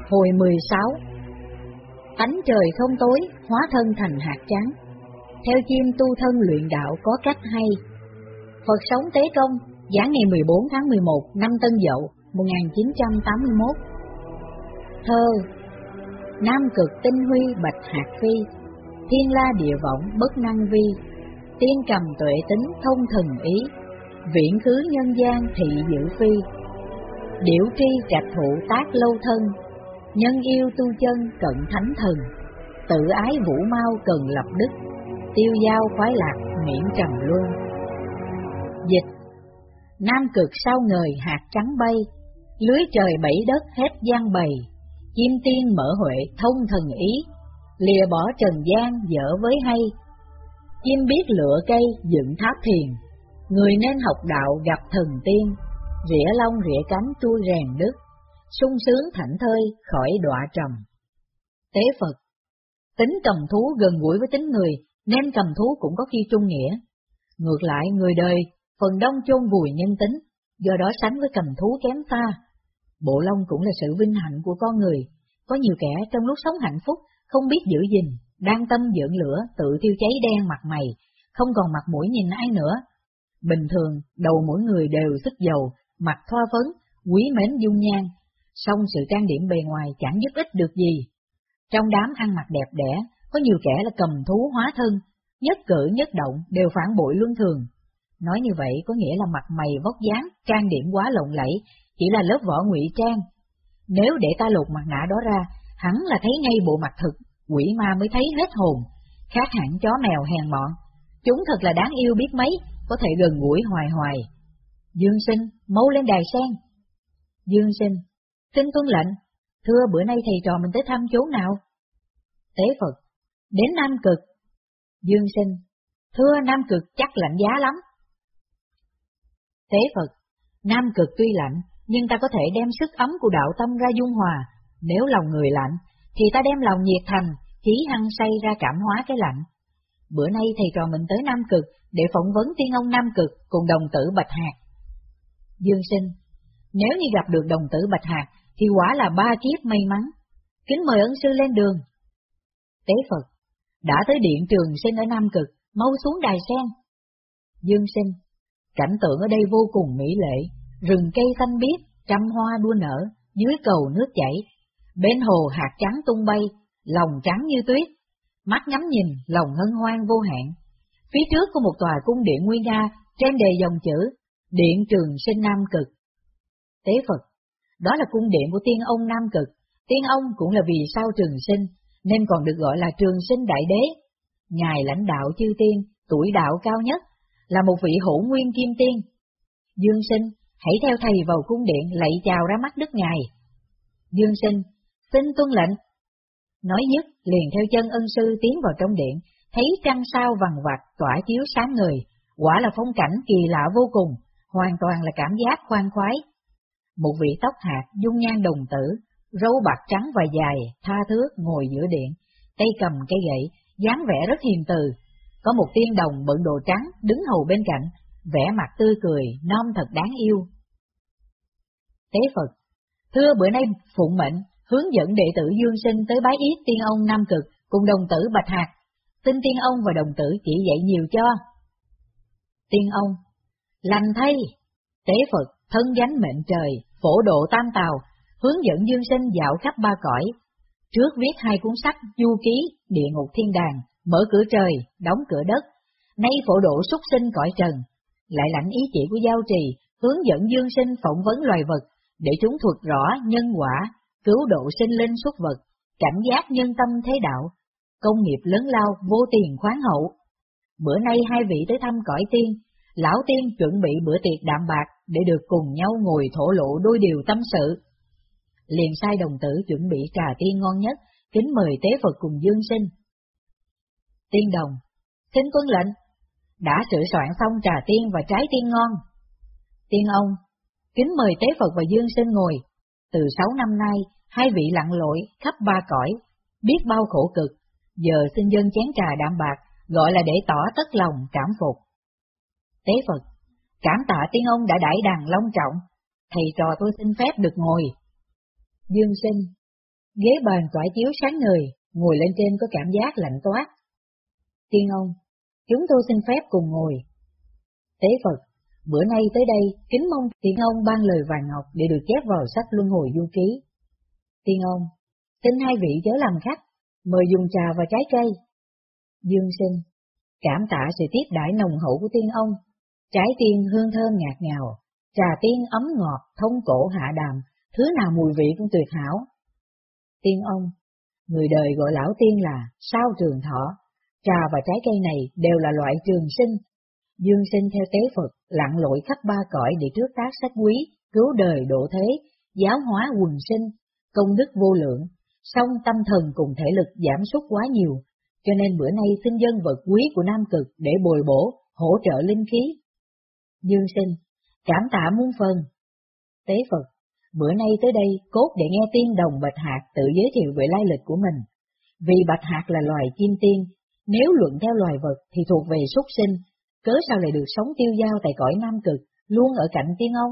Hồi 16. Ánh trời không tối, hóa thân thành hạt trắng. Theo chim tu thân luyện đạo có cách hay. Phật sống Tế Công, giảng ngày 14 tháng 11 năm Tân Dậu 1981. Thơ. Nam cực tinh huy bạch hạt phi, thiên la địa võng bất năng vi. Tiên cầm tuệ tính thông thần ý, viễn khứ nhân gian thị dự phi. Điểu tri trạch thụ tác lâu thân, nhân yêu tu chân cận thánh thần. Tự ái vũ mau cần lập đức, tiêu giao khoái lạc miễn trầm luân. Dịch. Nam cực sao ngời hạt trắng bay, lưới trời bảy đất hết gian bày. Chim tiên mở huệ thông thần ý, lìa bỏ trần gian dở với hay. Chim biết lựa cây dựng tháp thiền, người nên học đạo gặp thần tiên. Rỉa lông rỉa cánh chui rèn đức, sung sướng thảnh thơi khỏi đọa trầm. Tế Phật. Tính cầm thú gần gũi với tính người, nên cầm thú cũng có khi trung nghĩa. Ngược lại người đời phần đông chôn vùi nhân tính, do đó sánh với cầm thú kém xa. Bộ lông cũng là sự vinh hạnh của con người. Có nhiều kẻ trong lúc sống hạnh phúc không biết giữ gìn, đang tâm dưỡng lửa tự thiêu cháy đen mặt mày, không còn mặt mũi nhìn ai nữa. Bình thường đầu mỗi người đều sức dầu, mặt thoa phấn, quý mến dung nhan, song sự trang điểm bề ngoài chẳng giúp ích được gì. Trong đám ăn mặc đẹp đẽ, có nhiều kẻ là cầm thú hóa thân, nhất cử nhất động đều phản bội luân thường. Nói như vậy có nghĩa là mặt mày vóc dáng, trang điểm quá lộng lẫy, chỉ là lớp vỏ ngụy trang. Nếu để ta lột mặt nạ đó ra, hẳn là thấy ngay bộ mặt thực, quỷ ma mới thấy hết hồn, khác hẳn chó mèo hèn mọn. Chúng thật là đáng yêu biết mấy, có thể gần gũi hoài hoài. Dương Sinh, mau lên đài sen. Dương Sinh, xin tuân lệnh, thưa bữa nay thầy trò mình tới thăm chốn nào? Tế Phật, đến Nam Cực. Dương Sinh, thưa Nam Cực chắc lạnh giá lắm. Tế Phật, Nam Cực tuy lạnh, nhưng ta có thể đem sức ấm của đạo tâm ra dung hòa. Nếu lòng người lạnh, thì ta đem lòng nhiệt thành, chí hăng say ra cảm hóa cái lạnh. Bữa nay thầy trò mình tới Nam Cực để phỏng vấn tiên ông Nam Cực cùng đồng tử Bạch Hạc. Dương Sinh, nếu như gặp được đồng tử Bạch Hạc thì quả là ba kiếp may mắn. Kính mời ân sư lên đường. Tế Phật, đã tới điện Trường Sinh ở Nam Cực, mau xuống đài sen. Dương Sinh, cảnh tượng ở đây vô cùng mỹ lệ, rừng cây xanh biếc, trăm hoa đua nở, dưới cầu nước chảy, bên hồ hạt trắng tung bay, lòng trắng như tuyết, mắt ngắm nhìn, lòng hân hoan vô hạn. Phía trước có một tòa cung điện nguy nga, trên đề dòng chữ Điện Trường Sinh Nam Cực. Tế Phật, đó là cung điện của tiên ông Nam Cực. Tiên ông cũng là vì sao Trường Sinh, nên còn được gọi là Trường Sinh Đại Đế. Ngài lãnh đạo chư tiên, tuổi đạo cao nhất, là một vị hữu nguyên kim tiên. Dương Sinh, hãy theo thầy vào cung điện lạy chào ra mắt đức ngài. Dương Sinh, xin tuân lệnh. Nói dứt, liền theo chân ân sư tiến vào trong điện, thấy trăng sao vằng vặc tỏa chiếu sáng ngời, quả là phong cảnh kỳ lạ vô cùng, hoàn toàn là cảm giác khoan khoái. Một vị tóc hạt, dung nhan đồng tử, râu bạc trắng và dài, tha thước ngồi giữa điện, tay cầm cây gậy, dáng vẻ rất hiền từ. Có một tiên đồng bận đồ trắng đứng hầu bên cạnh, vẻ mặt tươi cười, non thật đáng yêu. Tế Phật, thưa bữa nay phụng mệnh, hướng dẫn đệ tử Dương Sinh tới bái yết tiên ông Nam Cực cùng đồng tử Bạch Hạc, xin tiên ông và đồng tử chỉ dạy nhiều cho. Tiên ông, lành thay. Tế Phật, thân gánh mệnh trời, phổ độ tam tào, hướng dẫn Dương Sinh dạo khắp ba cõi. Trước viết hai cuốn sách Du Ký, Địa Ngục Thiên Đàng, Mở Cửa Trời, Đóng Cửa Đất, nay phổ độ súc sinh cõi trần, lại lãnh ý chỉ của Giao Trì, hướng dẫn Dương Sinh phỏng vấn loài vật, để chúng thuật rõ nhân quả, cứu độ sinh linh xuất vật, cảnh giác nhân tâm thế đạo, công nghiệp lớn lao vô tiền khoáng hậu. Bữa nay hai vị tới thăm cõi tiên, lão tiên chuẩn bị bữa tiệc đạm bạc để được cùng nhau ngồi thổ lộ đôi điều tâm sự. Liền sai đồng tử chuẩn bị trà tiên ngon nhất, kính mời Tế Phật cùng Dương Sinh. Tiên đồng, xin tuân lệnh. Đã sửa soạn xong trà tiên và trái tiên ngon. Tiên ông, kính mời Tế Phật và Dương Sinh ngồi. Từ 6 năm nay, hai vị lặn lội khắp ba cõi, biết bao khổ cực, giờ xin dâng chén trà đạm bạc, gọi là để tỏ tất lòng cảm phục. Tế Phật, cảm tạ tiên ông đã đãi đàn long trọng, thầy trò tôi xin phép được ngồi. Dương Sinh, ghế bàn tỏa chiếu sáng ngời, ngồi lên trên có cảm giác lạnh toát. Tiên ông, chúng tôi xin phép cùng ngồi. Tế Phật, bữa nay tới đây, kính mong tiên ông ban lời vàng ngọc để được chép vào sách Luân Hồi Du Ký. Tiên ông, xin hai vị chớ làm khách, mời dùng trà và trái cây. Dương Sinh, cảm tạ sự tiếp đãi nồng hậu của tiên ông, trái tiên hương thơm ngạt ngào, trà tiên ấm ngọt, thông cổ hạ đàm, thứ nào mùi vị cũng tuyệt hảo. Tiên ông, người đời gọi lão tiên là sao trường thọ, trà và trái cây này đều là loại trường sinh. Dương Sinh theo Tế Phật lặn lội khắp ba cõi để trước tác sách quý, cứu đời độ thế, giáo hóa quần sinh, công đức vô lượng, song tâm thần cùng thể lực giảm sút quá nhiều, cho nên bữa nay xin dân vật quý của Nam Cực để bồi bổ, hỗ trợ linh khí. Dương Sinh, cảm tạ muôn phần. Tế Phật, bữa nay tới đây cốt để nghe tiên đồng Bạch Hạc tự giới thiệu về lai lịch của mình. Vì Bạch Hạc là loài chim tiên, nếu luận theo loài vật thì thuộc về súc sinh, cớ sao lại được sống tiêu dao tại cõi Nam Cực, luôn ở cạnh tiên ông?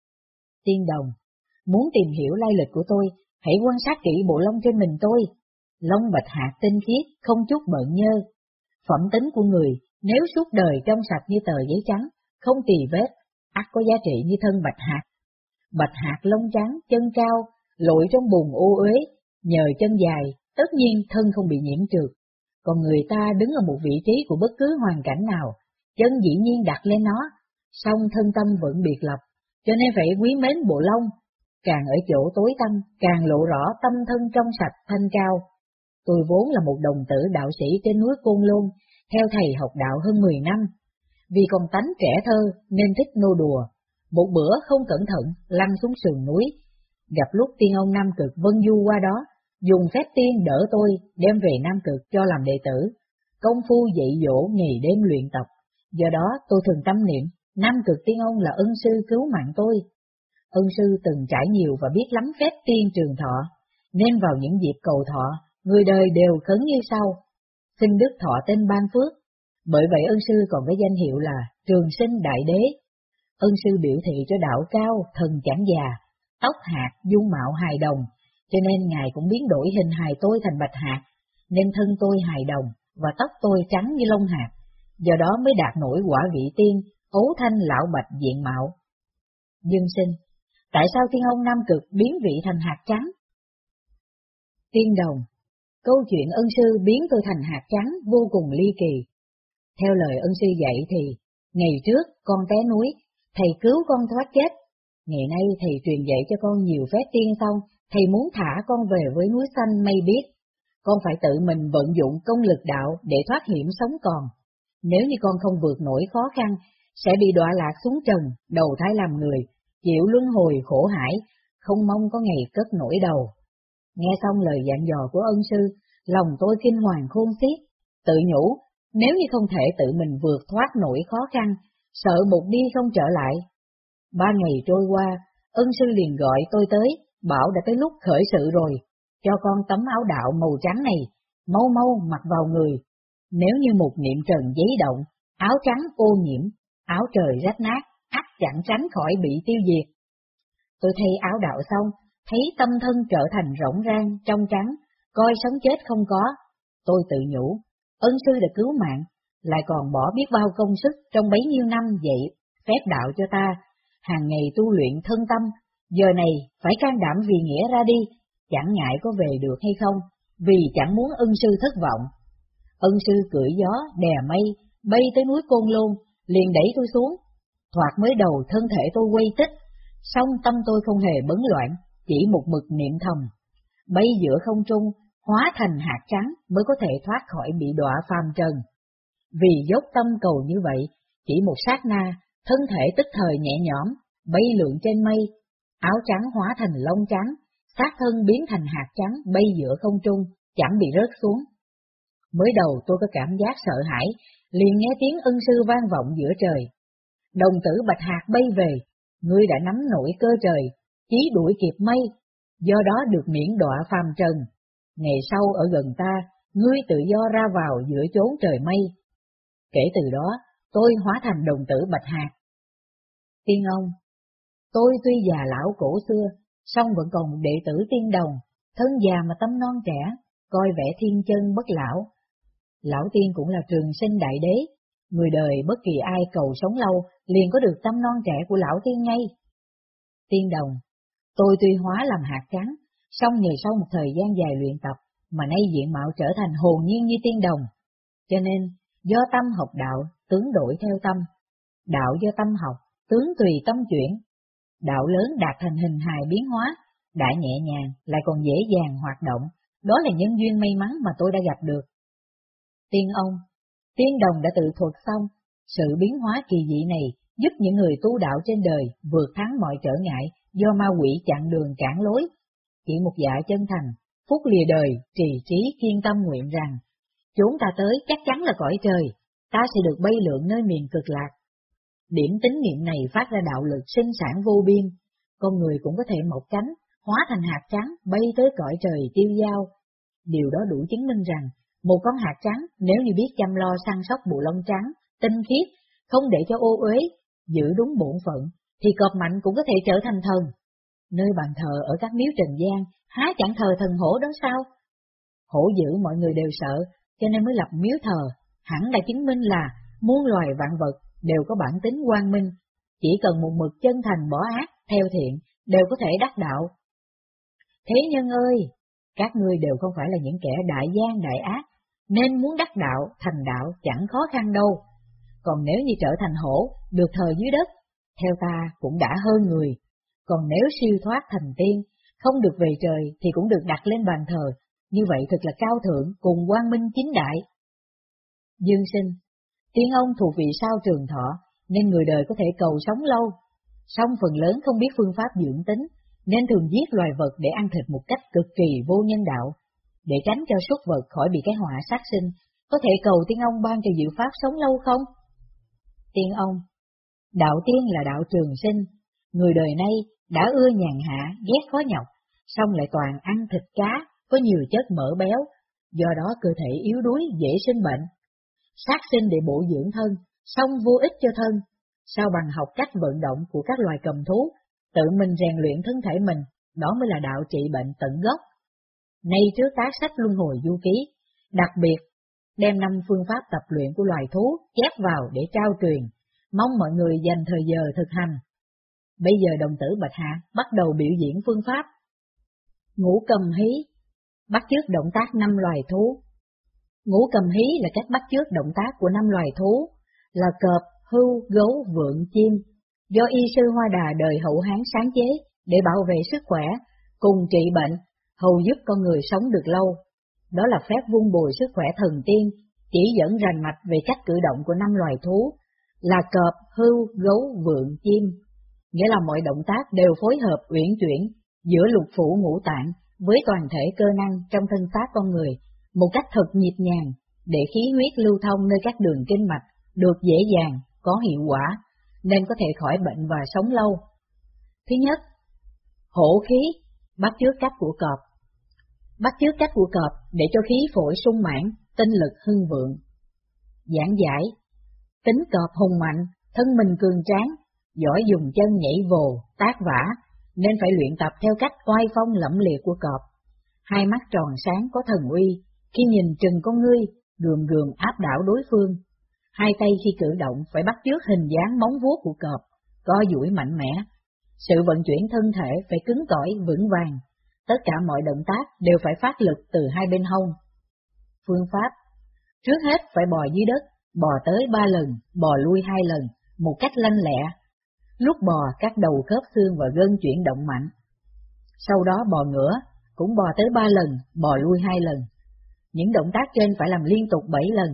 Tiên đồng, muốn tìm hiểu lai lịch của tôi, hãy quan sát kỹ bộ lông trên mình tôi. Lông Bạch Hạc tinh khiết, không chút bợn nhơ. Phẩm tính của người, nếu suốt đời trong sạch như tờ giấy trắng, không tì vết, ắt có giá trị như thân Bạch Hạc. Bạch Hạc lông trắng, chân cao, lội trong bùn ô uế, nhờ chân dài, tất nhiên thân không bị nhiễm trượt. Còn người ta đứng ở một vị trí của bất cứ hoàn cảnh nào, chân dĩ nhiên đặt lên nó, song thân tâm vẫn biệt lập, cho nên phải quý mến bộ lông. Càng ở chỗ tối tăm, càng lộ rõ tâm thân trong sạch thanh cao. Tôi vốn là một đồng tử đạo sĩ trên núi Côn Lôn, theo thầy học đạo hơn 10 năm. Vì còn tánh trẻ thơ nên thích nô đùa. Một bữa không cẩn thận, lăn xuống sườn núi. Gặp lúc tiên ông Nam Cực vân du qua đó, dùng phép tiên đỡ tôi đem về Nam Cực cho làm đệ tử. Công phu dạy dỗ ngày đêm luyện tập. Do đó tôi thường tâm niệm, Nam Cực tiên ông là ân sư cứu mạng tôi. Ân sư từng trải nhiều và biết lắm phép tiên trường thọ, nên vào những dịp cầu thọ, người đời đều khấn như sau: xin đức thọ tên ban phước. Bởi vậy ân sư còn có danh hiệu là Trường Sinh Đại Đế. Ân sư biểu thị cho đạo cao, thần chẳng già, tóc hạt, dung mạo hài đồng, cho nên ngài cũng biến đổi hình hài tôi thành bạch hạt, nên thân tôi hài đồng và tóc tôi trắng như lông hạt, do đó mới đạt nổi quả vị tiên, ấu thanh lão bạch diện mạo. Dương Sinh, tại sao tiên ông Nam Cực biến vị thành hạt trắng? Tiên đồng, câu chuyện ân sư biến tôi thành hạt trắng vô cùng ly kỳ. Theo lời ân sư dạy thì, ngày trước con té núi, thầy cứu con thoát chết. Ngày nay thầy truyền dạy cho con nhiều phép tiên xong, thầy muốn thả con về với núi xanh mây biếc. Con phải tự mình vận dụng công lực đạo để thoát hiểm sống còn. Nếu như con không vượt nổi khó khăn, sẽ bị đọa lạc xuống trần, đầu thai làm người, chịu luân hồi khổ hải, không mong có ngày cất nổi đầu. Nghe xong lời dặn dò của ân sư, lòng tôi kinh hoàng khôn xiết, tự nhủ, nếu như không thể tự mình vượt thoát nổi khó khăn, sợ một đi không trở lại. 3 ngày trôi qua, ân sư liền gọi tôi tới, bảo đã tới lúc khởi sự rồi, cho con tấm áo đạo màu trắng này, mau mau mặc vào người. Nếu như một niệm trần giấy động, áo trắng ô nhiễm, áo trời rách nát, ắt chẳng tránh khỏi bị tiêu diệt. Tôi thay áo đạo xong, thấy tâm thân trở thành rỗng rang, trong trắng, coi sống chết không có. Tôi tự nhủ, ân sư đã cứu mạng, lại còn bỏ biết bao công sức trong bấy nhiêu năm dạy phép đạo cho ta, hàng ngày tu luyện thân tâm, giờ này phải can đảm vì nghĩa ra đi, chẳng ngại có về được hay không, vì chẳng muốn ân sư thất vọng. Ân sư cưỡi gió, đè mây, bay tới núi Côn Lôn, liền đẩy tôi xuống. Thoạt mới đầu thân thể tôi quay tích, song tâm tôi không hề bấn loạn, chỉ một mực niệm thầm. Bay giữa không trung, hóa thành hạt trắng mới có thể thoát khỏi bị đọa phàm trần. Vì dốc tâm cầu như vậy, chỉ một sát na, thân thể tức thời nhẹ nhõm, bay lượn trên mây, áo trắng hóa thành lông trắng, xác thân biến thành hạt trắng bay giữa không trung, chẳng bị rớt xuống. Mới đầu tôi có cảm giác sợ hãi, liền nghe tiếng ân sư vang vọng giữa trời. Đồng tử Bạch Hạc bay về, ngươi đã nắm nổi cơ trời, chí đuổi kịp mây, do đó được miễn đọa phàm trần. Ngày sau ở gần ta, ngươi tự do ra vào giữa chốn trời mây. Kể từ đó, tôi hóa thành đồng tử Bạch Hạc. Tiên ông, tôi tuy già lão cổ xưa, song vẫn còn một đệ tử tiên đồng, thân già mà tâm non trẻ, coi vẻ thiên chân bất lão. Lão tiên cũng là trường sinh đại đế, người đời bất kỳ ai cầu sống lâu liền có được tâm non trẻ của lão tiên ngay. Tiên đồng, tôi tuy hóa làm hạt trắng, song nhờ sau một thời gian dài luyện tập, mà nay diện mạo trở thành hồn nhiên như tiên đồng. Cho nên, do tâm học đạo, tướng đổi theo tâm. Đạo do tâm học, tướng tùy tâm chuyển. Đạo lớn đạt thành hình hài biến hóa, đã nhẹ nhàng, lại còn dễ dàng hoạt động. Đó là nhân duyên may mắn mà tôi đã gặp được. Tiên ông, tiên đồng đã tự thuật xong, sự biến hóa kỳ dị này giúp những người tu đạo trên đời vượt thắng mọi trở ngại do ma quỷ chặn đường cản lối. Chỉ một dạ chân thành, phút lìa đời, trì trí kiên tâm nguyện rằng, chúng ta tới chắc chắn là cõi trời, ta sẽ được bay lượn nơi miền cực lạc. Điểm tín niệm này phát ra đạo lực sinh sản vô biên, con người cũng có thể mọc cánh, hóa thành hạt trắng bay tới cõi trời tiêu dao. Điều đó đủ chứng minh rằng, một con hạt trắng nếu như biết chăm lo săn sóc bộ lông trắng, tinh khiết, không để cho ô uế, giữ đúng bổn phận, thì cọp mạnh cũng có thể trở thành thần. Nơi bàn thờ ở các miếu trần gian, há chẳng thờ thần hổ đó sao? Hổ dữ mọi người đều sợ, cho nên mới lập miếu thờ, hẳn đã chứng minh là muôn loài vạn vật đều có bản tính quang minh, chỉ cần một mực chân thành bỏ ác, theo thiện, đều có thể đắc đạo. Thế nhân ơi, các ngươi đều không phải là những kẻ đại gian đại ác, nên muốn đắc đạo, thành đạo chẳng khó khăn đâu. Còn nếu như trở thành hổ, được thờ dưới đất, theo ta cũng đã hơn người. Còn nếu siêu thoát thành tiên, không được về trời thì cũng được đặt lên bàn thờ, như vậy thật là cao thượng cùng quang minh chính đại. Dương sinh, tiên ông thuộc vị sao trường thọ, nên người đời có thể cầu sống lâu, song phần lớn không biết phương pháp dưỡng tính, nên thường giết loài vật để ăn thịt một cách cực kỳ vô nhân đạo. Để tránh cho súc vật khỏi bị cái họa sát sinh, có thể cầu tiên ông ban cho diệu pháp sống lâu không? Tiên ông, đạo tiên là đạo trường sinh, người đời nay đã ưa nhàn hạ, ghét khó nhọc, song lại toàn ăn thịt cá, có nhiều chất mỡ béo, do đó cơ thể yếu đuối dễ sinh bệnh. Sát sinh để bổ dưỡng thân, song vô ích cho thân, sao bằng học cách vận động của các loài cầm thú, tự mình rèn luyện thân thể mình, đó mới là đạo trị bệnh tận gốc. Nay trước tác sách Luân Hồi Du Ký, đặc biệt đem 5 phương pháp tập luyện của loài thú chép vào để trao truyền, mong mọi người dành thời giờ thực hành. Bây giờ đồng tử Bạch Hạ bắt đầu biểu diễn phương pháp. Ngũ cầm hí, bắt chước động tác 5 loài thú. Ngũ cầm hí là cách bắt chước động tác của 5 loài thú, là cọp, hươu, gấu, vượn, chim, do y sư Hoa Đà đời Hậu Hán sáng chế để bảo vệ sức khỏe, cùng trị bệnh, hầu giúp con người sống được lâu. Đó là phép vun bồi sức khỏe thần tiên, chỉ dẫn rành mạch về cách cử động của 5 loài thú, là cọp, hươu, gấu, vượn, chim. Nghĩa là mọi động tác đều phối hợp uyển chuyển giữa lục phủ ngũ tạng với toàn thể cơ năng trong thân xác con người, một cách thật nhịp nhàng, để khí huyết lưu thông nơi các đường kinh mạch được dễ dàng, có hiệu quả, nên có thể khỏi bệnh và sống lâu. Thứ nhất, hổ khí, bắt chước cách của cọp. Bắt chước cách của cọp để cho khí phổi sung mãn, tinh lực hưng vượng. Giảng giải, tính cọp hùng mạnh, thân mình cường tráng, giỏi dùng chân nhảy vồ, tác vả, nên phải luyện tập theo cách oai phong lẫm liệt của cọp. Hai mắt tròn sáng có thần uy, khi nhìn chừng con ngươi, gườm gườm áp đảo đối phương. Hai tay khi cử động phải bắt chước hình dáng móng vuốt của cọp, co duỗi mạnh mẽ. Sự vận chuyển thân thể phải cứng cỏi, vững vàng. Tất cả mọi động tác đều phải phát lực từ hai bên hông. Phương pháp, trước hết phải bò dưới đất, bò tới 3 lần, bò lui 2 lần, một cách lanh lẹ. Lúc bò các đầu khớp xương và gân chuyển động mạnh. Sau đó bò ngửa, cũng bò tới 3 lần, bò lui 2 lần. Những động tác trên phải làm liên tục 7 lần.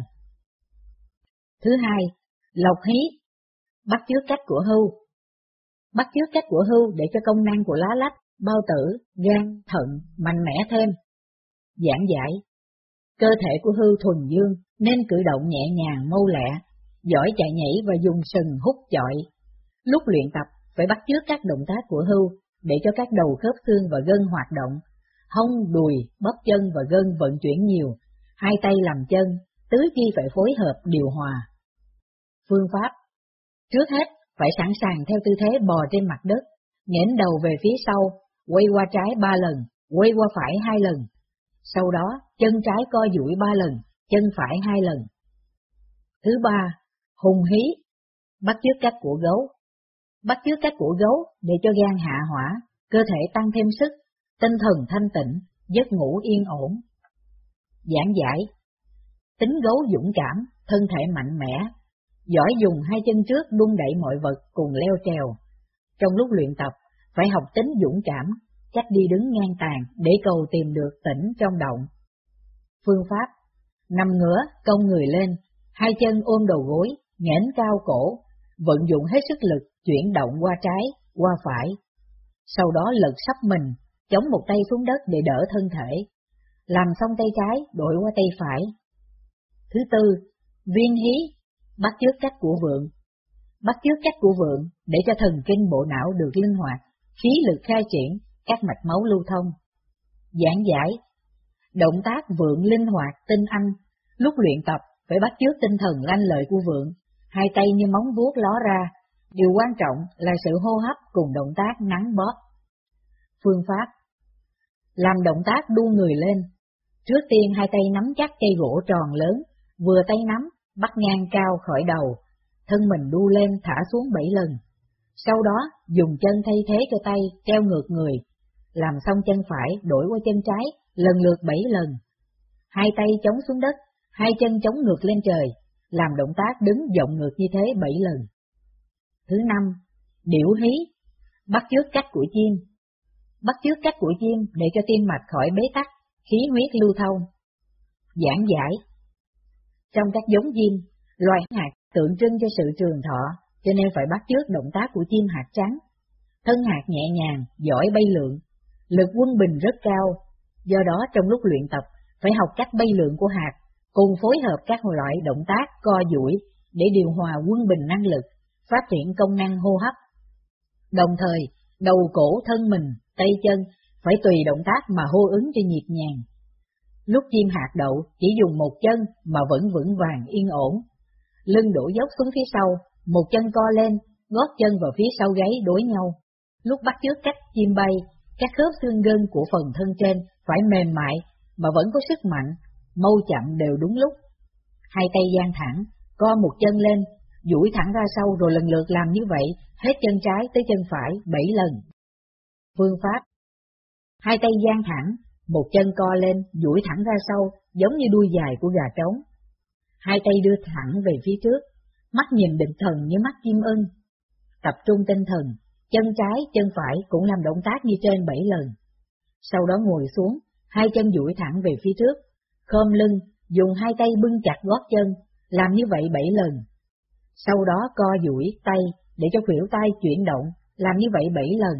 Thứ hai, lộc hí, bắt chước cách của hươu. Bắt chước cách của hươu để cho công năng của lá lách, bao tử, gan, thận mạnh mẽ thêm. Giảng giải, cơ thể của hươu thuần dương nên cử động nhẹ nhàng mâu lẹ, giỏi chạy nhảy và dùng sừng hút chọi. Lúc luyện tập phải bắt chước các động tác của hươu để cho các đầu khớp xương và gân hoạt động, hông, đùi, bắp chân và gân vận chuyển nhiều, hai tay làm chân, tứ chi phải phối hợp điều hòa. Phương pháp, trước hết phải sẵn sàng theo tư thế bò trên mặt đất, nghển đầu về phía sau, quay qua trái 3 lần, quay qua phải 2 lần, sau đó chân trái co duỗi 3 lần, chân phải 2 lần. Thứ ba, hùng hí, bắt chước cách của gấu. Bắt chước cách của gấu để cho gan hạ hỏa, cơ thể tăng thêm sức, tinh thần thanh tịnh, giấc ngủ yên ổn. Giảng giải, tính gấu dũng cảm, thân thể mạnh mẽ, giỏi dùng 2 chân trước đung đẩy mọi vật cùng leo trèo. Trong lúc luyện tập, phải học tính dũng cảm, cách đi đứng ngang tàn để cầu tìm được tĩnh trong động. Phương pháp, nằm ngửa, cong người lên, 2 chân ôm đầu gối, nghển cao cổ, vận dụng hết sức lực chuyển động qua trái, qua phải. Sau đó lật sấp mình, chống một tay xuống đất để đỡ thân thể. Làm xong tay trái, đổi qua tay phải. Thứ tư, viên hí, bắt chước cách của vượn. Bắt chước cách của vượn để cho thần kinh bộ não được linh hoạt, khí lực khai triển, các mạch máu lưu thông. Giảng giải, động tác vượn linh hoạt, tinh anh, lúc luyện tập phải bắt chước tinh thần lanh lợi của vượn, 2 tay như móng vuốt ló ra, điều quan trọng là sự hô hấp cùng động tác nắn bóp. Phương pháp, làm động tác đu người lên, trước tiên 2 tay nắm chắc cây gỗ tròn lớn, vừa tay nắm, bắt ngang cao khỏi đầu, thân mình đu lên thả xuống 7 lần. Sau đó dùng chân thay thế cho tay treo ngược người, làm xong chân phải đổi qua chân trái, lần lượt 7 lần. 2 tay chống xuống đất, 2 chân chống ngược lên trời, làm động tác đứng vọng ngược như thế 7 lần. Thứ năm, điểu hí, bắt chước cách của chim. Bắt chước cách của chim để cho tim mạch khỏi bế tắc, khí huyết lưu thông. Giảng giải, trong các giống chim, loài hạt tượng trưng cho sự trường thọ, cho nên phải bắt chước động tác của chim hạt trắng. Thân hạt nhẹ nhàng, giỏi bay lượn, lực quân bình rất cao, do đó trong lúc luyện tập phải học cách bay lượn của hạt, cùng phối hợp các loại động tác co duỗi để điều hòa quân bình năng lực, phát triển công năng hô hấp. Đồng thời, đầu cổ thân mình, tay chân phải tùy động tác mà hô ứng cho nhịp nhàng. Lúc chim hạt đậu chỉ dùng một chân mà vẫn vững vàng yên ổn. Lưng đổ dốc xuống phía sau, một chân co lên, gót chân vào phía sau gáy đối nhau. Lúc bắt chước cách chim bay, các khớp xương gân của phần thân trên phải mềm mại mà vẫn có sức mạnh, mau chậm đều đúng lúc. 2 tay dang thẳng, co một chân lên, duỗi thẳng ra sau rồi lần lượt làm như vậy, hết chân trái tới chân phải 7 lần. Phương pháp, 2 tay dang thẳng, một chân co lên, duỗi thẳng ra sau, giống như đuôi dài của gà trống. 2 tay đưa thẳng về phía trước, mắt nhìn định thần như mắt chim ưng. Tập trung tinh thần, chân trái, chân phải cũng làm động tác như trên 7 lần. Sau đó ngồi xuống, 2 chân duỗi thẳng về phía trước, khom lưng, dùng 2 tay bưng chặt gót chân, làm như vậy 7 lần. Sau đó co duỗi tay để cho khuỷu tay chuyển động, làm như vậy 7 lần.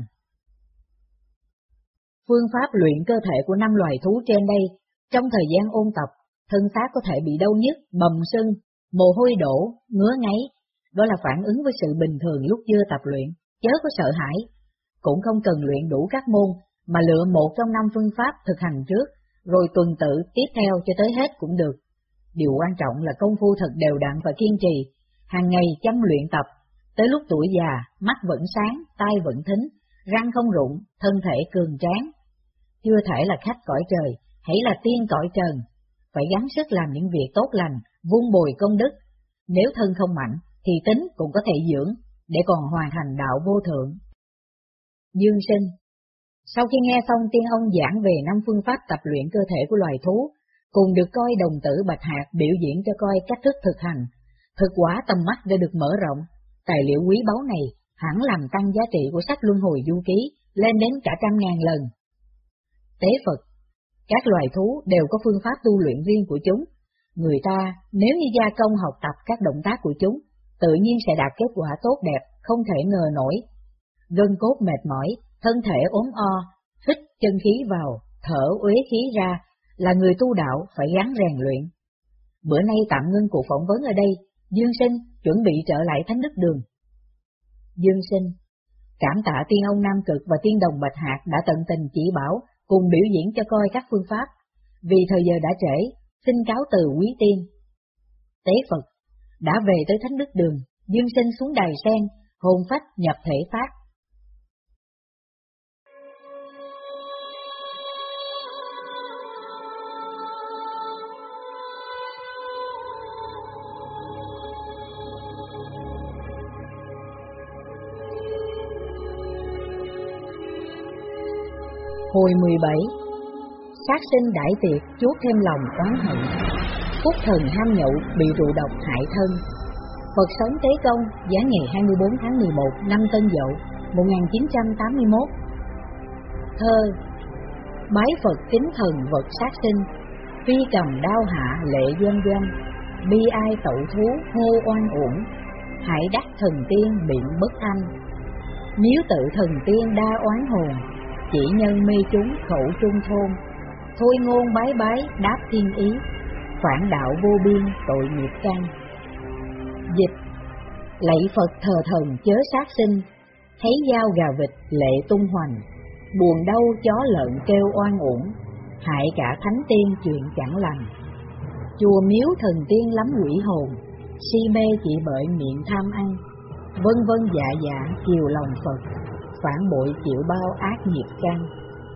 Phương pháp luyện cơ thể của 5 loài thú trên đây, trong thời gian ôn tập, thân xác có thể bị đau nhức, bầm sưng, mồ hôi đổ, ngứa ngáy, đó là phản ứng với sự bình thường lúc chưa tập luyện, chớ có sợ hãi. Cũng không cần luyện đủ các môn, mà lựa một trong 5 phương pháp thực hành trước, rồi tuần tự tiếp theo cho tới hết cũng được. Điều quan trọng là công phu thật đều đặn và kiên trì, hàng ngày chăm luyện tập, tới lúc tuổi già, mắt vẫn sáng, tai vẫn thính, răng không rụng, thân thể cường tráng. Chưa thể là khách cõi trời, hãy là tiên cõi trần, phải gắng sức làm những việc tốt lành, vun bồi công đức. Nếu thân không mạnh, thì tính cũng có thể dưỡng, để còn hoàn thành đạo vô thượng. Dương Sinh, sau khi nghe xong tiên ông giảng về 5 phương pháp tập luyện cơ thể của loài thú, cùng được coi đồng tử Bạch Hạc biểu diễn cho coi cách thức thực hành, thực quả tầm mắt đã được mở rộng. Tài liệu quý báu này hẳn làm tăng giá trị của sách Luân Hồi Du Ký lên đến cả 100.000 lần. Tế Phật, các loài thú đều có phương pháp tu luyện riêng của chúng. Người ta nếu như gia công học tập các động tác của chúng, tự nhiên sẽ đạt kết quả tốt đẹp, không thể ngờ nổi. Gân cốt mệt mỏi, thân thể ốm o, hít chân khí vào, thở uế khí ra, là người tu đạo phải gắng rèn luyện. Bữa nay tạm ngưng cuộc phỏng vấn ở đây, Dương Sinh chuẩn bị trở lại Thánh Đức Đường. Dương Sinh, cảm tạ tiên ông Nam Cực và tiên đồng Bạch Hạc đã tận tình chỉ bảo, cùng biểu diễn cho coi các phương pháp. Vì thời giờ đã trễ, xin cáo từ quý tiên. Tế Phật, đã về tới Thánh Đức Đường, Dương Sinh xuống đài sen, hồn phách nhập thể pháp. Hồi 17. Sát sinh đãi tiệc chuốc thêm lòng oán hận. Phúc thần ham nhậu bị rượu độc hại thân. Phật sống Tế Công, giá ngày 24 tháng 11 năm Tân Dậu 1981. Thơ. Bái Phật kính thần vật sát sinh, phi cầm đao hạ lệ doanh doanh, bi ai tẩu thú hô oan uổng, hại đắc thần tiên biện bất thanh. Nếu tự thần tiên đa oán hồn, chỉ nhân mê chúng khẩu trung thôn, thôi ngôn bái bái đáp thiên ý, phản đạo vô biên tội nghiệp căn. Dịch. Lạy Phật thờ thần chớ sát sinh, thấy dao gà vịt lệ tung hoành, buồn đau chó lợn kêu oan uổng, hại cả thánh tiên chuyện chẳng lành. Chùa miếu thần tiên lắm quỷ hồn, si mê chỉ bởi miệng tham ăn, vân vân dạ dạ chiều lòng Phật, phản bội chịu bao ác nghiệp căn.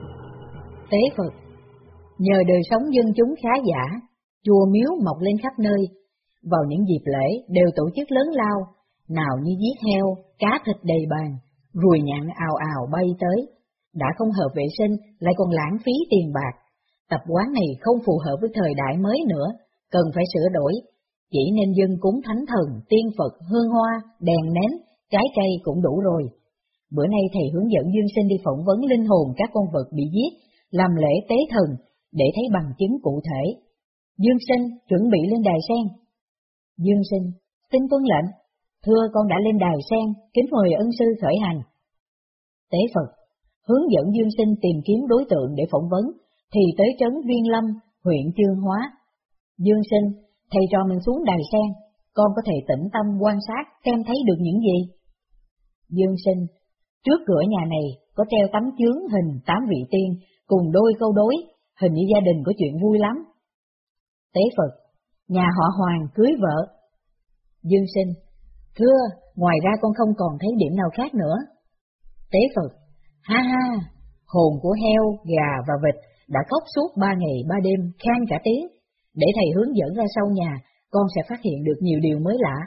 Tế Phật. Nhờ đời sống dân chúng khá giả, chùa miếu mọc lên khắp nơi, vào những dịp lễ đều tổ chức lớn lao, nào như giết heo, cá thịt đầy bàn, ruồi nhặng ào ào bay tới, đã không hợp vệ sinh lại còn lãng phí tiền bạc. Tập quán này không phù hợp với thời đại mới nữa, cần phải sửa đổi, chỉ nên dâng cúng thánh thần, tiên Phật, hương hoa, đèn nến, trái cây cũng đủ rồi. Bữa nay thầy hướng dẫn Dương Sinh đi phỏng vấn linh hồn các con vật bị giết, làm lễ tế thần, để thấy bằng chứng cụ thể. Dương Sinh chuẩn bị lên đài sen. Dương Sinh, xin tuân lệnh. Thưa con đã lên đài sen, kính mời ân sư khởi hành. Tế Phật, hướng dẫn Dương Sinh tìm kiếm đối tượng để phỏng vấn, thì tới trấn Viên Lâm, huyện Chương Hóa. Dương Sinh, thầy trò mình xuống đài sen, con có thể tĩnh tâm quan sát xem thấy được những gì? Dương Sinh, trước cửa nhà này có treo tấm chướng hình 8 vị tiên cùng đôi câu đối, hình như gia đình có chuyện vui lắm. Tế Phật, nhà họ Hoàng cưới vợ. Dương Sinh, thưa, ngoài ra con không còn thấy điểm nào khác nữa. Tế Phật, ha ha, hồn của heo, gà và vịt đã khóc suốt 3 ngày 3 đêm khan cả tiếng, để thầy hướng dẫn ra sau nhà, con sẽ phát hiện được nhiều điều mới lạ.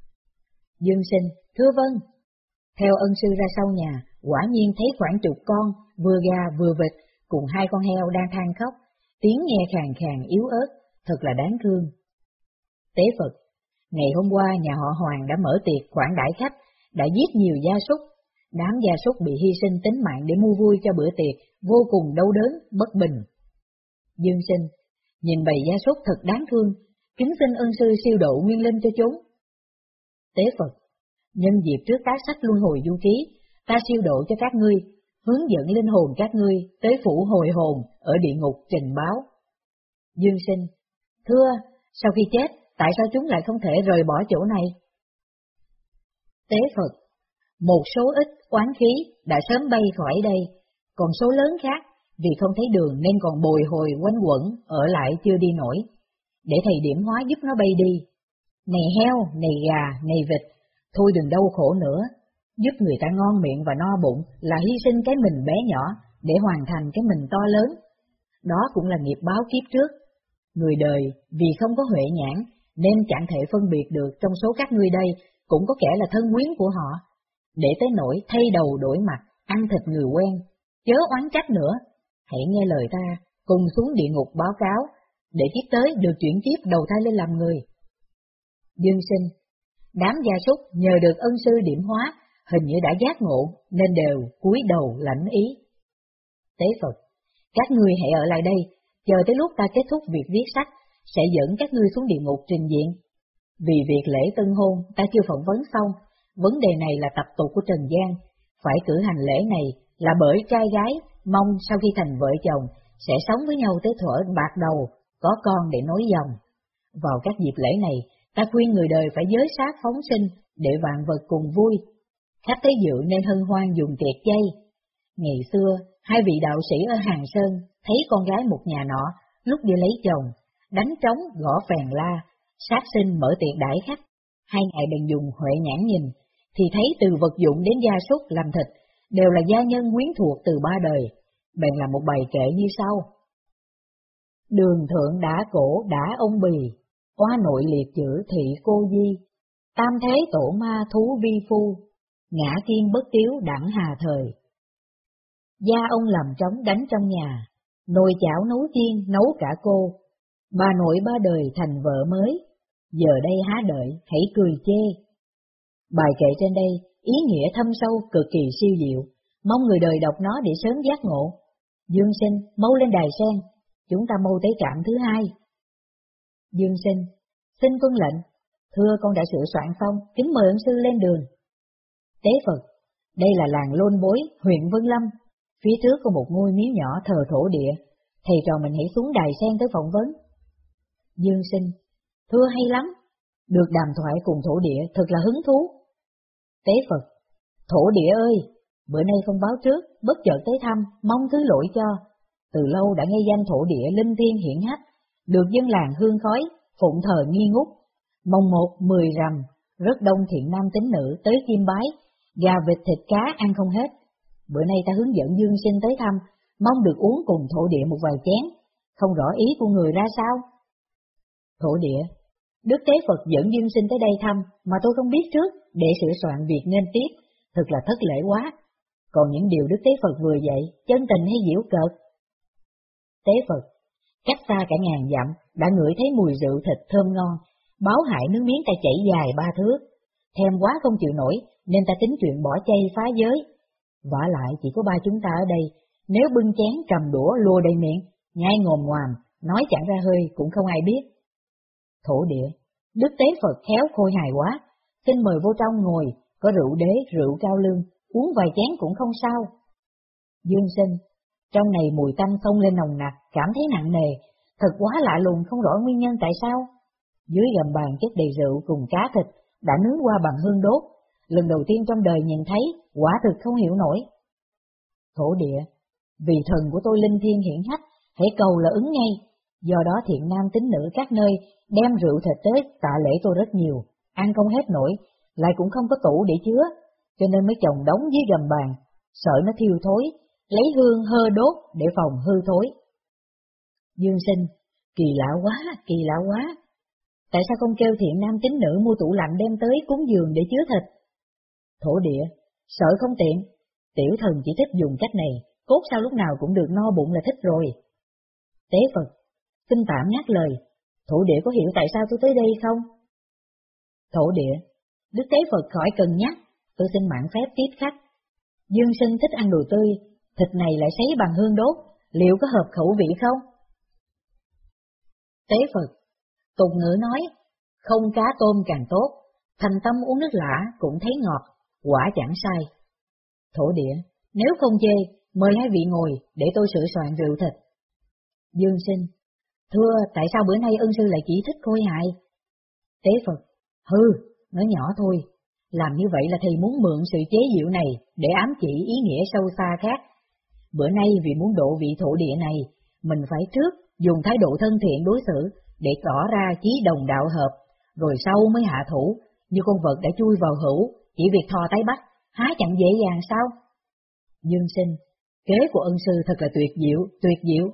Dương Sinh, thưa vâng. Theo ân sư ra sau nhà, quả nhiên thấy khoảng chục con, vừa gà vừa vịt, cùng 2 con heo đang than khóc, tiếng nghe khàn khàn yếu ớt, thật là đáng thương. Tế Phật, ngày hôm qua nhà họ Hoàng đã mở tiệc khoản đãi khách, đã giết nhiều gia súc, đám gia súc bị hy sinh tính mạng để mua vui cho bữa tiệc, vô cùng đau đớn, bất bình. Dương Sinh, nhìn bầy gia súc thật đáng thương, kính xin ân sư siêu độ nguyên linh cho chúng. Tế Phật, nhân dịp trước tác sách luân hồi du ký, ta siêu độ cho các ngươi, hướng dẫn linh hồn các ngươi tới phủ hồi hồn ở địa ngục trình báo. Dương Sinh, thưa, sau khi chết, tại sao chúng lại không thể rời bỏ chỗ này? Tế Phật, một số ít oán khí đã sớm bay khỏi đây, còn số lớn khác vì không thấy đường nên còn bồi hồi quanh quẩn, ở lại chưa đi nổi. Để thầy điểm hóa giúp nó bay đi. Này heo, này gà, này vịt, thôi đừng đau khổ nữa, giúp người ta ngon miệng và no bụng là hy sinh cái mình bé nhỏ để hoàn thành cái mình to lớn. Đó cũng là nghiệp báo kiếp trước. Người đời vì không có huệ nhãn nên chẳng thể phân biệt được trong số các ngươi đây cũng có kẻ là thân quyến của họ. Để tới nỗi thay đầu đổi mặt, ăn thịt người quen, chớ oán trách nữa. Hãy nghe lời ta, cùng xuống địa ngục báo cáo, để kiếp tới được chuyển kiếp đầu thai lên làm người. Dương Sinh, đám gia súc nhờ được ân sư điểm hóa, hình như đã giác ngộ nên đều cúi đầu lãnh ý. Tế Phật, các ngươi hãy ở lại đây, chờ tới lúc ta kết thúc việc viết sách, sẽ dẫn các ngươi xuống địa ngục trình diện. Vì việc lễ tân hôn ta chưa phỏng vấn xong, vấn đề này là tập tục của Trần gian, phải cử hành lễ này là bởi trai gái mong sau khi thành vợ chồng sẽ sống với nhau tới thuở bạc đầu, có con để nối dòng. Vào các dịp lễ này, ta khuyên người đời phải giới sát phóng sinh để vạn vật cùng vui. Khách tới dự nên hân hoan dùng tiệc chay. Ngày xưa, 2 vị đạo sĩ ở Hàng Sơn thấy con gái một nhà nọ lúc đi lấy chồng, đánh trống gõ phèn la, sát sinh mở tiệc đãi khách. 2 ngày bèn dùng huệ nhãn nhìn, thì thấy từ vật dụng đến gia súc làm thịt đều là gia nhân quyến thuộc từ 3 đời, bèn làm một bài kệ như sau. Đường thượng đã cổ đã ông bì, oa nội liệt chữ thị cô di, tam thế tổ ma thú vi phu, ngã kim bất tiếu đẳng hà thời. da ông làm trống đánh trong nhà, nồi chảo nấu chiên nấu cả cô, bà nội ba đời thành vợ mới, giờ đây há đợi hãy cười chê. Bài kệ trên đây ý nghĩa thâm sâu cực kỳ siêu diệu, mong người đời đọc nó để sớm giác ngộ. Dương Sinh mau lên đài sen, chúng ta mau tế trạm thứ hai. Dương Sinh, xin tuân lệnh, thưa con đã sửa soạn xong, kính mời ân sư lên đường. Tế Phật, đây là làng Lôn Bối, huyện Vân Lâm, phía trước có một ngôi miếu nhỏ thờ thổ địa, thầy trò mình hãy xuống đài sen tới phỏng vấn. Dương Sinh, thưa hay lắm, được đàm thoại cùng thổ địa thật là hứng thú. Tế Phật, thổ địa ơi, bữa nay không báo trước, bất chợt tới thăm, mong thứ lỗi cho. Từ lâu đã nghe danh thổ địa linh thiêng hiển hách, được dân làng hương khói, phụng thờ nghi ngút. Mồng 1, 10 rằm, rất đông thiện nam tín nữ tới chiêm bái, gà vịt thịt cá ăn không hết. Bữa nay ta hướng dẫn Dương Sinh tới thăm, mong được uống cùng thổ địa một vài chén, không rõ ý của người ra sao. Thổ địa, Đức Tế Phật dẫn Dương Sinh tới đây thăm mà tôi không biết trước để sửa soạn việc nên tiếp, thật là thất lễ quá. Còn những điều Đức Tế Phật vừa dạy, chân tình hay giễu cợt? Tế Phật, cách xa cả ngàn dặm, đã ngửi thấy mùi rượu thịt thơm ngon, báo hại nước miếng ta chảy dài 3 thước. Thèm quá không chịu nổi, nên ta tính chuyện bỏ chay phá giới. Vả lại chỉ có ba chúng ta ở đây, nếu bưng chén cầm đũa lùa đầy miệng, nhai ngồm ngoàm, nói chẳng ra hơi cũng không ai biết. Thổ địa, Đức Tế Phật khéo khôi hài quá, xin mời vô trong ngồi, có rượu đế, rượu cao lương, uống vài chén cũng không sao. Dương Sinh, trong này mùi tanh xông lên nồng nặc, cảm thấy nặng nề, thật quá lạ lùng không rõ nguyên nhân tại sao. Dưới gầm bàn chất đầy rượu cùng cá thịt, đã nướng qua bằng hương đốt, lần đầu tiên trong đời nhìn thấy, quả thực không hiểu nổi. Thổ địa, vì thần của tôi linh thiêng hiển hách, hãy cầu là ứng ngay, do đó thiện nam tín nữ các nơi đem rượu thịt tới tạ lễ tôi rất nhiều, ăn không hết nổi, lại cũng không có tủ để chứa, cho nên mới chồng đóng dưới gầm bàn, sợ nó thiêu thối, lấy hương hơ đốt để phòng hư thối. Dương Sinh, kỳ lạ quá, kỳ lạ quá. Tại sao không kêu thiện nam tín nữ mua tủ lạnh đem tới cúng dường để chứa thịt? Thổ địa, sợ không tiện, tiểu thần chỉ thích dùng cách này, cốt sao lúc nào cũng được no bụng là thích rồi. Tế Phật, xin tạm nhắc lời, thổ địa có hiểu tại sao tôi tới đây không? Thổ địa, Đức Tế Phật khỏi cần nhắc, tôi xin mạn phép tiếp khách. Dương Sinh thích ăn đồ tươi, thịt này lại sấy bằng hương đốt, liệu có hợp khẩu vị không? Tế Phật, tục ngữ nói, không cá tôm càng tốt, thành tâm uống nước lã cũng thấy ngọt, quả chẳng sai. Thổ địa, nếu không chê, mời hai vị ngồi để tôi sửa soạn rượu thịt. Dương Sinh, thưa tại sao bữa nay ân sư lại chỉ thích khôi hài? Tế Phật, hư, nói nhỏ thôi, làm như vậy là thầy muốn mượn sự chế giễu này để ám chỉ ý nghĩa sâu xa khác. Bữa nay vì muốn độ vị thổ địa này, mình phải trước dùng thái độ thân thiện đối xử để tỏ ra chí đồng đạo hợp, rồi sau mới hạ thủ, như con vật đã chui vào hữu, chỉ việc thò tay bắt, há chẳng dễ dàng sao? Dương Sinh, kế của ân sư thật là tuyệt diệu, tuyệt diệu.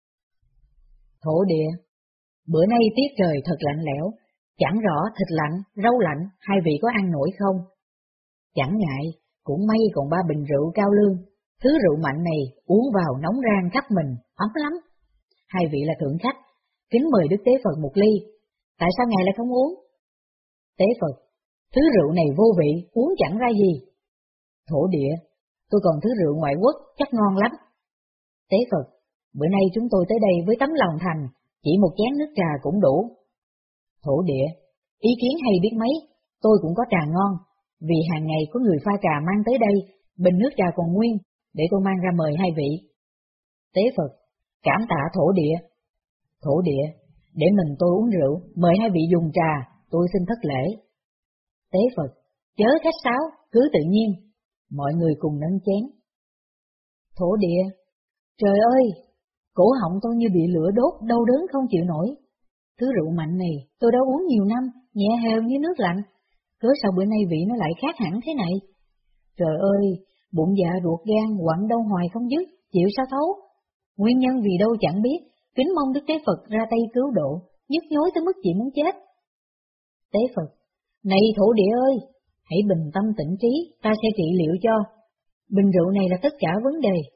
Thổ địa, bữa nay tiết trời thật lạnh lẽo, chẳng rõ thịt lạnh, rau lạnh, hai vị có ăn nổi không? Chẳng ngại, cũng may còn 3 bình rượu cao lương, thứ rượu mạnh này uống vào nóng rang khắp mình, ấm lắm. Hai vị là thượng khách, kính mời Đức Tế Phật một ly, tại sao ngài lại không uống? Tế Phật, thứ rượu này vô vị, uống chẳng ra gì. Thổ địa, tôi còn thứ rượu ngoại quốc, chắc ngon lắm. Tế Phật, bữa nay chúng tôi tới đây với tấm lòng thành, chỉ một chén nước trà cũng đủ. Thổ địa, ý kiến hay biết mấy, tôi cũng có trà ngon, vì hàng ngày có người pha trà mang tới đây, bình nước trà còn nguyên, để tôi mang ra mời hai vị. Tế Phật, cảm tạ thổ địa. Thổ địa, để mình tôi uống rượu, mời hai vị dùng trà, tôi xin thất lễ. Tế Phật, chớ khách sáo, cứ tự nhiên, mọi người cùng nâng chén. Thổ địa, trời ơi, cổ họng tôi như bị lửa đốt, đau đớn không chịu nổi. Thứ rượu mạnh này tôi đã uống nhiều năm, nhẹ hều như nước lạnh, cớ sao bữa nay vị nó lại khác hẳn thế này? Trời ơi, bụng dạ ruột gan quặn đau hoài không dứt, chịu sao thấu? Nguyên nhân vì đâu chẳng biết, kính mong Đức Tế Phật ra tay cứu độ, nhức nhối tới mức chị muốn chết. Tế Phật, này thổ địa ơi, hãy bình tâm tĩnh trí, ta sẽ trị liệu cho. Bình rượu này là tất cả vấn đề.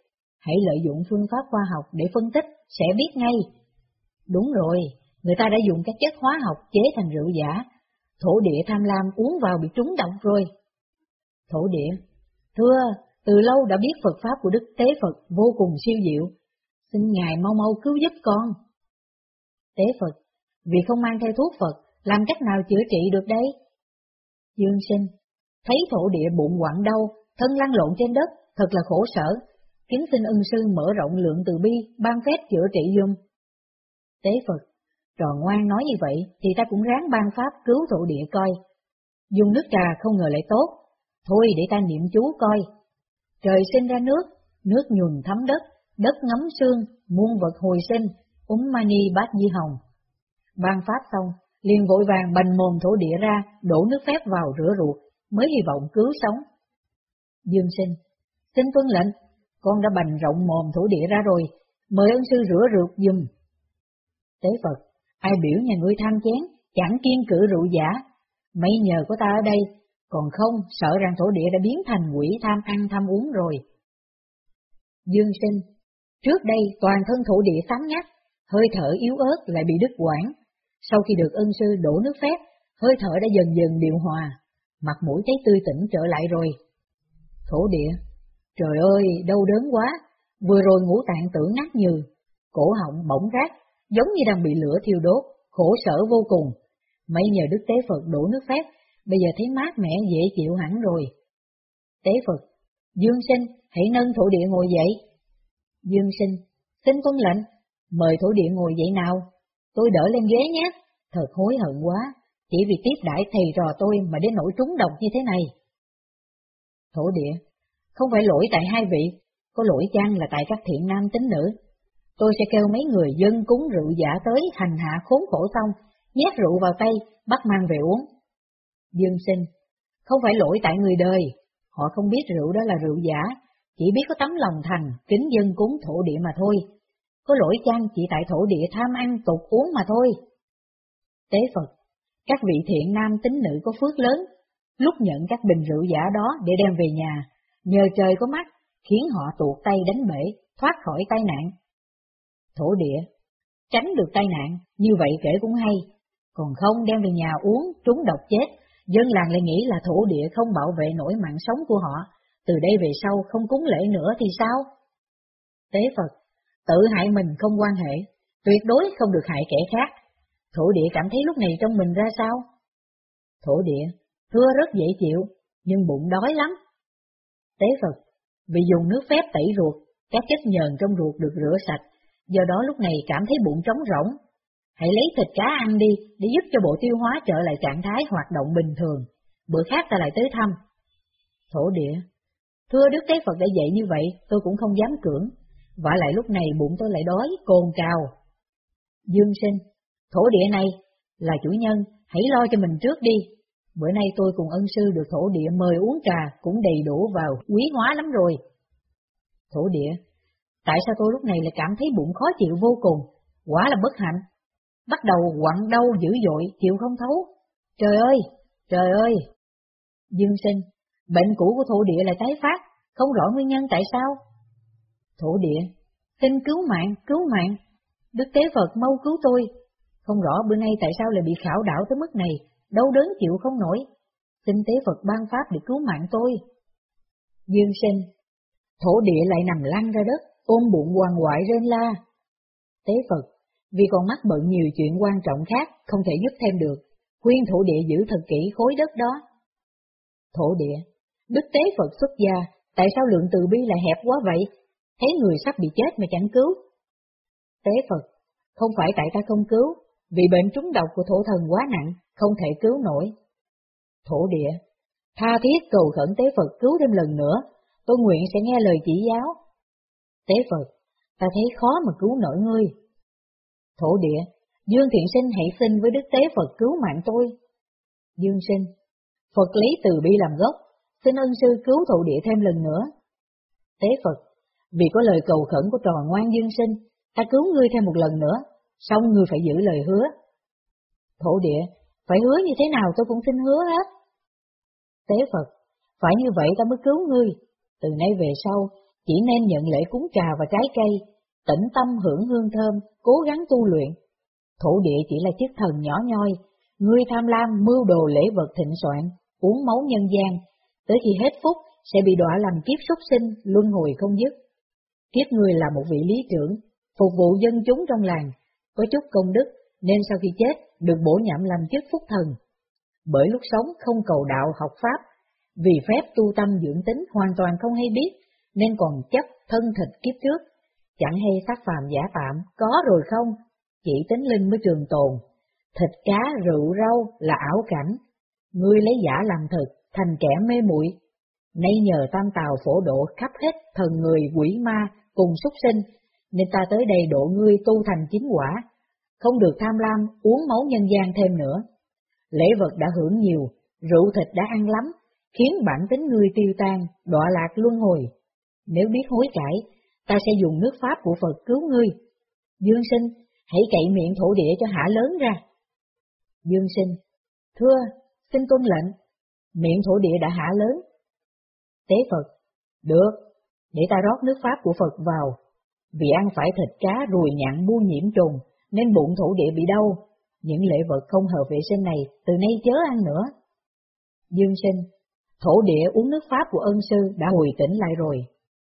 hãy lợi dụng phương pháp khoa học để phân tích, sẽ biết ngay. Đúng rồi, người ta đã dùng các chất hóa học chế thành rượu giả, thổ địa tham lam uống vào bị trúng độc rồi. Thổ địa, thưa, từ lâu đã biết Phật Pháp của Đức Tế Phật vô cùng siêu diệu, xin Ngài mau mau cứu giúp con. Tế Phật, vì không mang theo thuốc Phật, làm cách nào chữa trị được đây? Dương Sinh, thấy thổ địa bụng quặn đau, thân lăn lộn trên đất, thật là khổ sở, kính xin ân sư mở rộng lượng từ bi, ban phép chữa trị giùm. Tế Phật, trò ngoan nói như vậy thì ta cũng ráng ban pháp cứu thổ địa coi. Dùng nước trà không ngờ lại tốt, thôi để ta niệm chú coi. Trời sinh ra nước, nước nhuần thấm đất, đất ngấm xương, muôn vật hồi sinh, mani bát di hồng. Ban pháp xong, liền vội vàng bành mồm thổ địa ra, đổ nước phép vào rửa ruột, mới hy vọng cứu sống. Dương Sinh, xin tuân lệnh, con đã bành rộng mồm thổ địa ra rồi, mời ân sư rửa ruột giùm. Tế Phật, ai biểu nhà ngươi tham chén, chẳng kiêng cự rượu giả, mấy nhờ của ta ở đây, còn không sợ rằng thổ địa đã biến thành quỷ tham ăn tham uống rồi. Dương Sinh, trước đây toàn thân thổ địa xám ngắt, hơi thở yếu ớt lại bị đứt quãng, sau khi được ân sư đổ nước phép, hơi thở đã dần dần điều hòa, mặt mũi thấy tươi tỉnh trở lại rồi. Thổ địa, trời ơi, đau đớn quá, vừa rồi ngũ tạng tưởng nát nhừ, cổ họng bỗng rát, giống như đang bị lửa thiêu đốt, khổ sở vô cùng. Mấy nhờ Đức Tế Phật đổ nước phép, bây giờ thấy mát mẻ dễ chịu hẳn rồi. Tế Phật, Dương Sinh, hãy nâng thổ địa ngồi dậy. Dương Sinh, xin tuân lệnh, mời thổ địa ngồi dậy nào, tôi đỡ lên ghế nhé, thật hối hận quá, chỉ vì tiếp đãi thầy trò tôi mà đến nỗi trúng độc như thế này. Thổ địa, không phải lỗi tại hai vị, có lỗi chăng là tại các thiện nam tín nữ. Tôi sẽ kêu mấy người dân cúng rượu giả tới hành hạ khốn khổ xong, nhét rượu vào tay, bắt mang về uống. Dương Sinh, không phải lỗi tại người đời, họ không biết rượu đó là rượu giả, chỉ biết có tấm lòng thành, kính dân cúng thổ địa mà thôi. Có lỗi chăng chỉ tại thổ địa tham ăn tục uống mà thôi. Tế Phật, các vị thiện nam tín nữ có phước lớn, lúc nhận các bình rượu giả đó để đem về nhà, nhờ trời có mắt, khiến họ tuột tay đánh bể, thoát khỏi tai nạn. Thổ địa, tránh được tai nạn, như vậy kể cũng hay, còn không đem về nhà uống, trúng độc chết, dân làng lại nghĩ là thổ địa không bảo vệ nổi mạng sống của họ, từ đây về sau không cúng lễ nữa thì sao? Tế Phật, tự hại mình không quan hệ, tuyệt đối không được hại kẻ khác. Thổ địa cảm thấy lúc này trong mình ra sao? Thổ địa, thưa rất dễ chịu, nhưng bụng đói lắm. Tế Phật, vì dùng nước phép tẩy ruột, các chất nhờn trong ruột được rửa sạch, do đó lúc này cảm thấy bụng trống rỗng. Hãy lấy thịt cá ăn đi, để giúp cho bộ tiêu hóa trở lại trạng thái hoạt động bình thường, bữa khác ta lại tới thăm. Thổ địa, thưa Đức Tế Phật đã dạy như vậy, tôi cũng không dám cưỡng, vả lại lúc này bụng tôi lại đói, cồn cào. Dương Sinh, thổ địa này, là chủ nhân, hãy lo cho mình trước đi. Bữa nay tôi cùng ân sư được thổ địa mời uống trà cũng đầy đủ vào, quý hóa lắm rồi. Thổ địa, tại sao tôi lúc này lại cảm thấy bụng khó chịu vô cùng, quả là bất hạnh. Bắt đầu quặn đau dữ dội, chịu không thấu. Trời ơi, trời ơi! Dương Sinh, bệnh cũ của thổ địa lại tái phát, không rõ nguyên nhân tại sao. Thổ địa, xin cứu mạng, Đức Tế Phật mau cứu tôi. Không rõ bữa nay tại sao lại bị khảo đảo tới mức này, đau đớn chịu không nổi. Xin Tế Phật ban pháp để cứu mạng tôi. Dương Sinh, thổ địa lại nằm lăn ra đất, ôm bụng hoàng hoại rên la. Tế Phật, vì còn mắc bận nhiều chuyện quan trọng khác, không thể giúp thêm được, khuyên thổ địa giữ thật kỹ khối đất đó. Thổ địa, Đức Tế Phật xuất gia, tại sao lượng từ bi lại hẹp quá vậy? Thấy người sắp bị chết mà chẳng cứu. Tế Phật, không phải tại ta không cứu, vì bệnh trúng độc của thổ thần quá nặng, không thể cứu nổi. Thổ địa, tha thiết cầu khẩn Tế Phật cứu thêm lần nữa, tôi nguyện sẽ nghe lời chỉ giáo. Tế Phật, ta thấy khó mà cứu nổi ngươi. Thổ địa, Dương Thiện Sinh hãy xin với Đức Tế Phật cứu mạng tôi. Dương Sinh, Phật lấy từ bi làm gốc, xin ân sư cứu thổ địa thêm lần nữa. Tế Phật, vì có lời cầu khẩn của trò ngoan Dương Sinh, ta cứu ngươi thêm một lần nữa, xong ngươi phải giữ lời hứa. Thổ địa, phải hứa như thế nào tôi cũng xin hứa hết. Tế Phật, phải như vậy ta mới cứu ngươi, từ nay về sau, chỉ nên nhận lễ cúng trà và trái cây, tĩnh tâm hưởng hương thơm, cố gắng tu luyện. Thổ địa chỉ là chức thần nhỏ nhoi, ngươi tham lam mưu đồ lễ vật thịnh soạn, uống máu nhân gian, tới khi hết phúc sẽ bị đọa làm kiếp súc sinh, luân hồi không dứt. Kiếp người là một vị lý trưởng, phục vụ dân chúng trong làng, có chút công đức, nên sau khi chết được bổ nhậm làm chức phúc thần. Bởi lúc sống không cầu đạo học pháp, vì phép tu tâm dưỡng tính hoàn toàn không hay biết, nên còn chấp thân thịt kiếp trước, chẳng hay xác phàm giả tạm, có rồi không, chỉ tính linh mới trường tồn. Thịt cá, rượu, rau là ảo cảnh, ngươi lấy giả làm thực, thành kẻ mê muội. Nay nhờ tam tào phổ độ khắp hết thần người quỷ ma cùng súc sinh, nên ta tới đây độ ngươi tu thành chính quả, không được tham lam uống máu nhân gian thêm nữa. Lễ vật đã hưởng nhiều, rượu thịt đã ăn lắm, khiến bản tính ngươi tiêu tan, đọa lạc luân hồi. Nếu biết hối cải, ta sẽ dùng nước pháp của Phật cứu ngươi. Dương Sinh, hãy cậy miệng thổ địa cho hả lớn ra. Dương Sinh, thưa, xin tuân lệnh. Miệng thổ địa đã hả lớn. Tế Phật, được, để ta rót nước pháp của Phật vào. Vì ăn phải thịt cá ruồi nhặn bu nhiễm trùng, nên bụng thổ địa bị đau. Những lễ vật không hợp vệ sinh này từ nay chớ ăn nữa. Dương Sinh, thổ địa uống nước pháp của ân sư đã hồi tỉnh lại rồi.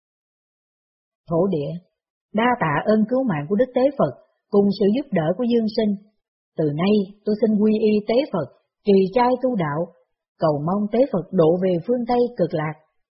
Thổ địa, đa tạ ơn cứu mạng của Đức Tế Phật cùng sự giúp đỡ của Dương Sinh. Từ nay tôi xin quy y Tế Phật, trì trai tu đạo, cầu mong Tế Phật độ về phương Tây cực lạc.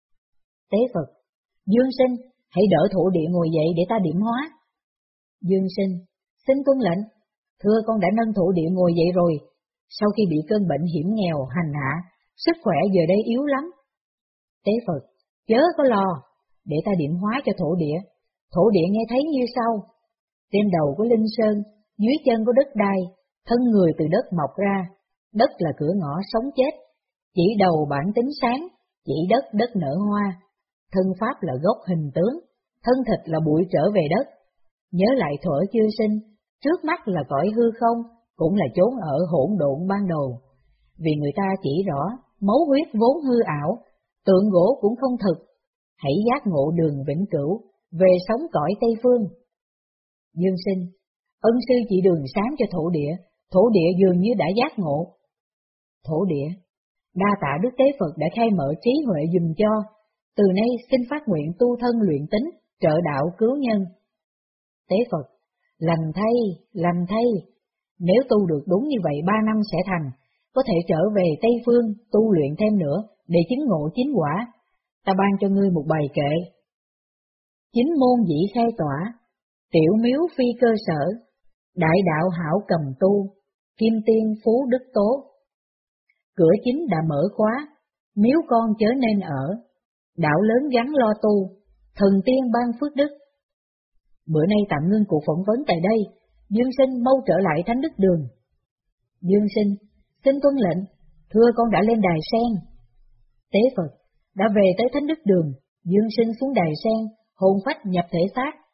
Tế Phật, Dương Sinh, hãy đỡ thổ địa ngồi dậy để ta điểm hóa. Dương Sinh, xin tuân lệnh. Thưa, con đã nâng thổ địa ngồi dậy rồi, sau khi bị cơn bệnh hiểm nghèo hành hạ, sức khỏe giờ đây yếu lắm. Tế Phật, chớ có lo, để ta điểm hóa cho thổ địa. Thổ địa nghe thấy như sau: trên đầu có linh sơn, dưới chân có đất đai, thân người từ đất mọc ra, đất là cửa ngõ sống chết, chỉ đầu bản tính sáng, chỉ đất đất nở hoa, thân pháp là gốc hình tướng, thân thịt là bụi trở về đất. Nhớ lại thuở chưa sinh, trước mắt là cõi hư không, cũng là chốn ở hỗn độn ban đầu. Vì người ta chỉ rõ, máu huyết vốn hư ảo, tượng gỗ cũng không thực. Hãy giác ngộ đường vĩnh cửu, về sống cõi Tây Phương. Dương Sinh, ân sư chỉ đường sáng cho thổ địa dường như đã giác ngộ. Thổ địa, đa tạ Đức Tế Phật đã khai mở trí huệ dùm cho, từ nay xin phát nguyện tu thân luyện tính, trợ đạo cứu nhân. Tế Phật, lành thay, nếu tu được đúng như vậy 3 năm sẽ thành, có thể trở về Tây Phương tu luyện thêm nữa để chứng ngộ chính quả. Ta ban cho ngươi một bài kệ. Chính môn dĩ khai tỏa, tiểu miếu phi cơ sở, đại đạo hảo cầm tu, kim tiên phú đức tố. Cửa chính đã mở khóa, miếu con chớ nên ở, đạo lớn gắn lo tu, thần tiên ban phước đức. Bữa nay tạm ngưng cuộc phỏng vấn tại đây, Dương Sinh mau trở lại Thánh Đức Đường. Dương Sinh, xin tuân lệnh, thưa con đã lên đài sen. Tế Phật, đã về tới Thánh Đức Đường, Dương Sinh xuống đài sen, hồn phách nhập thể xác,